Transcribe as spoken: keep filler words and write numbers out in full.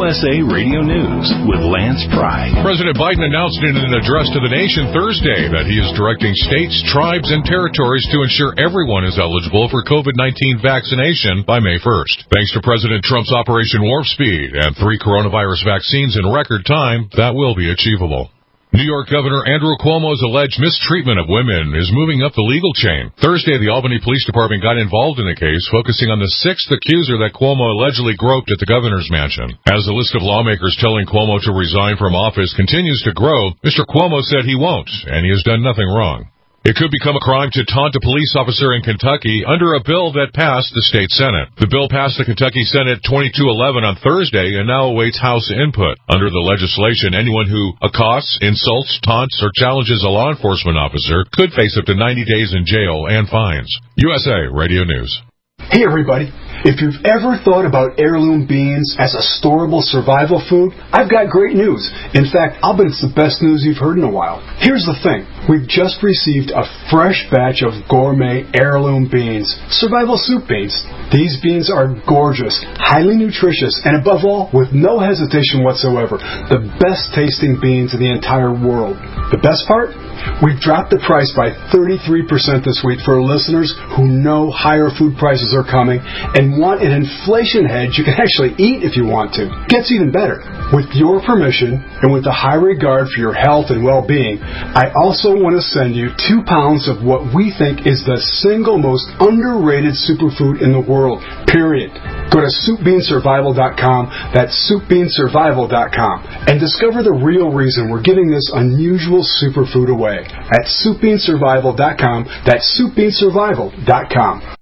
S A Radio News with Lance Pry. President Biden announced in an address to the nation Thursday that he is directing states, tribes, and territories to ensure everyone is eligible for COVID nineteen vaccination by May first. Thanks to President Trump's Operation Warp Speed and three coronavirus vaccines in record time, that will be achievable. New York Governor Andrew Cuomo's alleged mistreatment of women is moving up the legal chain. Thursday, the Albany Police Department got involved in the case, focusing on the sixth accuser that Cuomo allegedly groped at the governor's mansion. As the list of lawmakers telling Cuomo to resign from office continues to grow, Mister Cuomo said he won't, and he has done nothing wrong. It could become a crime to taunt a police officer in Kentucky under a bill that passed the state Senate. The bill passed the Kentucky Senate twenty-two eleven on Thursday and now awaits House input. Under the legislation, anyone who accosts, insults, taunts, or challenges a law enforcement officer could face up to ninety days in jail and fines. U S A Radio News. Hey everybody, if you've ever thought about heirloom beans as a storable survival food, I've got great news. In fact, I'll bet it's the best news you've heard in a while. Here's the thing. We've just received a fresh batch of gourmet heirloom beans, survival soup beans. These beans are gorgeous, highly nutritious, and above all, with no hesitation whatsoever, the best tasting beans in the entire world. The best part? We've dropped the price by thirty-three percent this week for listeners who know higher food prices are coming and want an inflation hedge you can actually eat if you want to. Gets even better. With your permission and with a high regard for your health and well-being, I also want to send you two pounds of what we think is the single most underrated superfood in the world, period. Go to soup bean survival dot com, that's soup bean survival dot com, and discover the real reason we're giving this unusual superfood away at soup bean survival dot com, that's soup bean survival dot com.